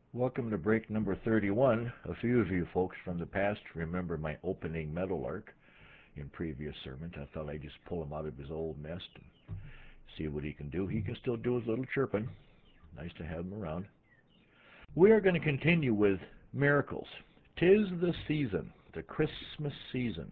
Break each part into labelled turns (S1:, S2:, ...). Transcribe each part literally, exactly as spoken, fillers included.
S1: Welcome to break number thirty-one. A few of you folks from the past remember my opening meadowlark in previous sermons. I thought I'd just pull him out of his old nest and see what he can do. He can still do his little chirping. Nice to have him around. We are going to continue with miracles. Tis the season, the Christmas season,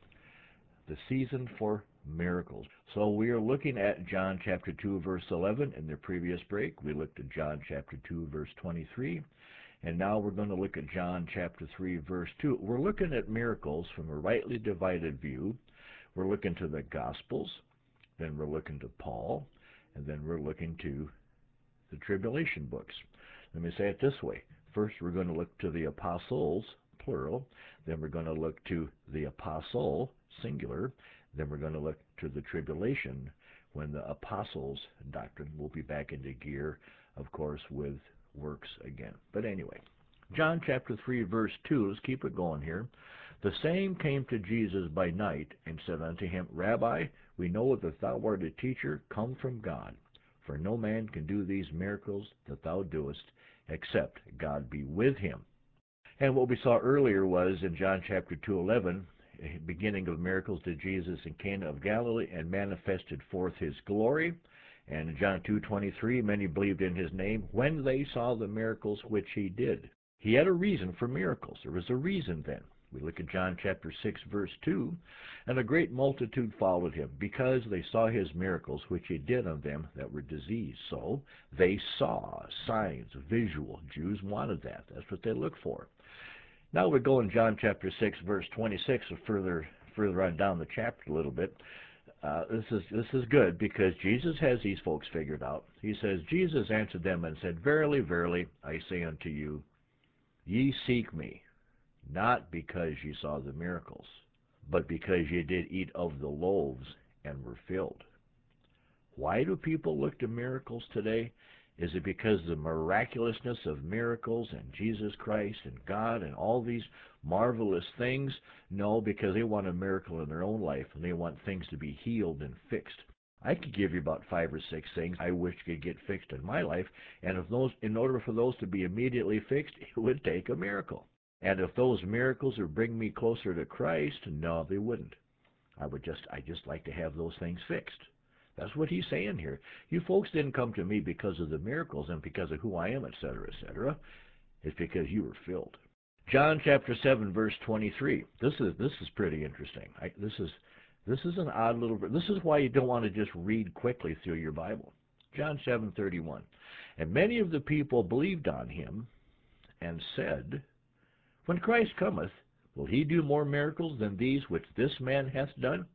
S1: the season for miracles. So we are looking at John chapter two, verse eleven. In the previous break, we looked at John chapter two, verse twenty-three. And now we're going to look at John chapter three, verse two. We're looking at miracles from a rightly divided view. We're looking to the Gospels, then we're looking to Paul, and then we're looking to the tribulation books. Let me say it this way. First, we're going to look to the apostles, plural. Then we're going to look to the apostle, singular. Then we're going to look to the tribulation, when the apostles' doctrine will be back into gear, of course, with works again. But anyway, John chapter three, verse two, let's keep it going here. The same came to Jesus by night, and said unto him, Rabbi, we know that thou art a teacher come from God. For no man can do these miracles that thou doest, except God be with him. And what we saw earlier was in John chapter two, eleven, beginning of miracles did Jesus in Cana of Galilee, and manifested forth his glory. And in John two, twenty-three, many believed in his name when they saw the miracles which he did. He had a reason for miracles. There was a reason then. We look at John chapter six, verse two, and a great multitude followed him, because they saw his miracles which he did on them that were diseased. So they saw signs, visual. Jews wanted that. That's what they looked for. Now we go in John chapter six, verse twenty-six, or further further on down the chapter a little bit. Uh, this is this is good, because Jesus has these folks figured out. He says, Jesus answered them and said, Verily, verily, I say unto you, ye seek me, not because ye saw the miracles, but because ye did eat of the loaves and were filled. Why do people look to miracles today? Is it because of the miraculousness of miracles and Jesus Christ and God and all these marvelous things? No, because they want a miracle in their own life, and they want things to be healed and fixed. I could give you about five or six things I wish could get fixed in my life, and if those, in order for those to be immediately fixed, it would take a miracle. And if those miracles would bring me closer to Christ, no, they wouldn't. I would just, I just like to have those things fixed. That's what he's saying here. You folks didn't come to me because of the miracles and because of who I am, et cetera, et cetera. It's because you were filled. John chapter seven, verse twenty-three. This is this is pretty interesting. I, this is this is an odd little. This is why you don't want to just read quickly through your Bible. John seven, thirty-one. And many of the people believed on him, and said, When Christ cometh, will he do more miracles than these which this man hath done?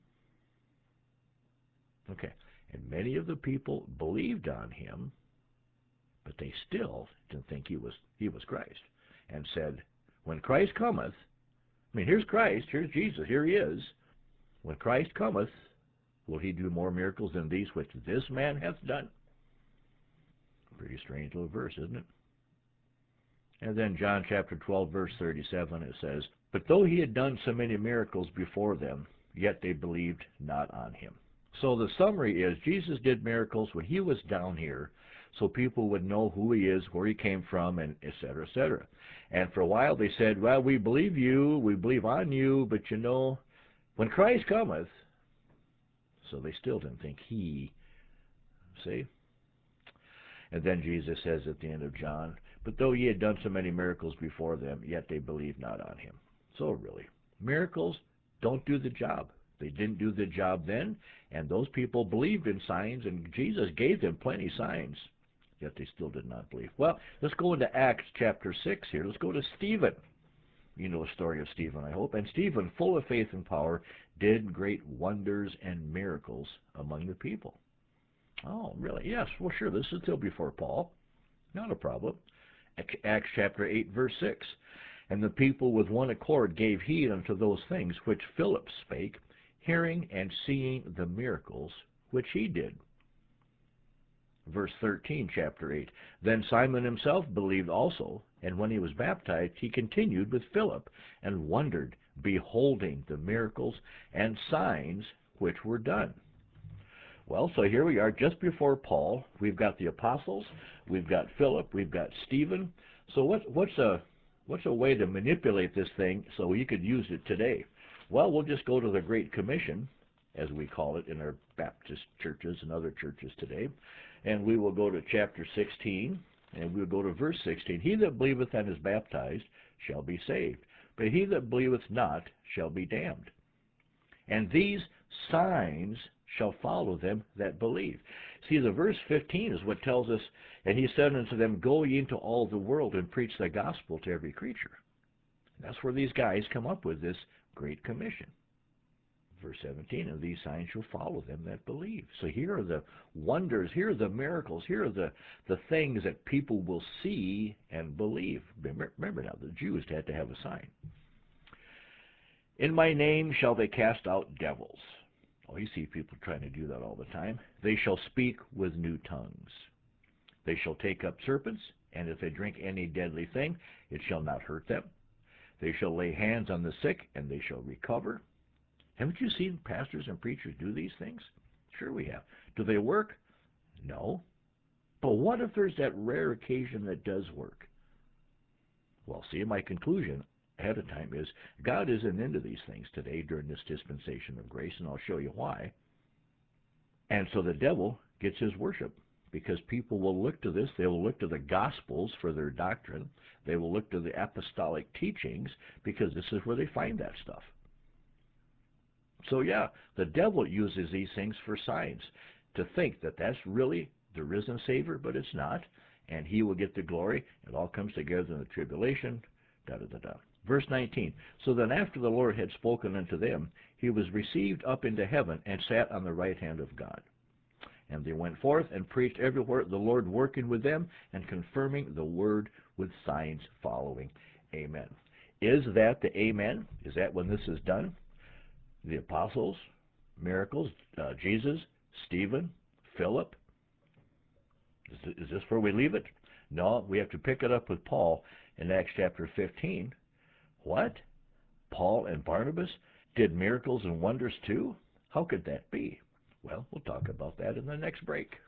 S1: Okay. And many of the people believed on him, but they still didn't think he was he was Christ, and said, When Christ cometh, I mean, here's Christ, here's Jesus, here he is. When Christ cometh, will he do more miracles than these which this man hath done? Pretty strange little verse, isn't it? And then John chapter twelve, verse thirty-seven, it says, But though he had done so many miracles before them, yet they believed not on him. So the summary is, Jesus did miracles when he was down here, so people would know who he is, where he came from, and et cetera, et cetera. And for a while they said, well, we believe you, we believe on you, but you know, when Christ cometh, so they still didn't think he, see? And then Jesus says at the end of John, But though ye had done so many miracles before them, yet they believed not on him. So really, miracles don't do the job. They didn't do the job then, and those people believed in signs, and Jesus gave them plenty signs, yet they still did not believe. Well, let's go into Acts chapter six here. Let's go to Stephen. You know the story of Stephen, I hope. And Stephen, full of faith and power, did great wonders and miracles among the people. Oh, really? Yes, well, sure, this is still before Paul. Not a problem. Acts chapter eight, verse six. And the people with one accord gave heed unto those things which Philip spake, hearing and seeing the miracles which he did. Verse thirteen, chapter eight. Then Simon himself believed also, and when he was baptized, he continued with Philip, and wondered, beholding the miracles and signs which were done. Well, so here we are just before Paul. We've got the apostles, we've got Philip, we've got Stephen. So what, what's a what's a way to manipulate this thing so you could use it today? Well, we'll just go to the Great Commission, as we call it in our Baptist churches and other churches today, and we will go to chapter sixteen, and we'll go to verse sixteen. He that believeth and is baptized shall be saved, but he that believeth not shall be damned. And these signs shall follow them that believe. See, the verse fifteen is what tells us, and he said unto them, go ye into all the world and preach the gospel to every creature. And that's where these guys come up with this Great Commission. Verse seventeen, and these signs shall follow them that believe. So here are the wonders, here are the miracles, here are the, the things that people will see and believe. Remember now, the Jews had to have a sign. In my name shall they cast out devils. Oh, you see people trying to do that all the time. They shall speak with new tongues. They shall take up serpents, and if they drink any deadly thing, it shall not hurt them. They shall lay hands on the sick, and they shall recover. Haven't you seen pastors and preachers do these things? Sure we have. Do they work? No. But what if there's that rare occasion that does work? Well, see, my conclusion ahead of time is God isn't into these things today during this dispensation of grace, and I'll show you why. And so the devil gets his worship, because people will look to this. They will look to the Gospels for their doctrine. They will look to the apostolic teachings, because this is where they find that stuff. So yeah, the devil uses these things for signs, to think that that's really the risen Savior, but it's not, and he will get the glory. It all comes together in the tribulation, da-da-da-da. Verse nineteen, so then after the Lord had spoken unto them, he was received up into heaven, and sat on the right hand of God. And they went forth and preached everywhere, the Lord working with them, and confirming the word with signs following. Amen. Is that the amen? Is that when this is done? The apostles, miracles, uh, Jesus, Stephen, Philip. Is, is this where we leave it? No, we have to pick it up with Paul in Acts chapter fifteen. What? Paul and Barnabas did miracles and wonders too? How could that be? Well, we'll talk about that in the next break.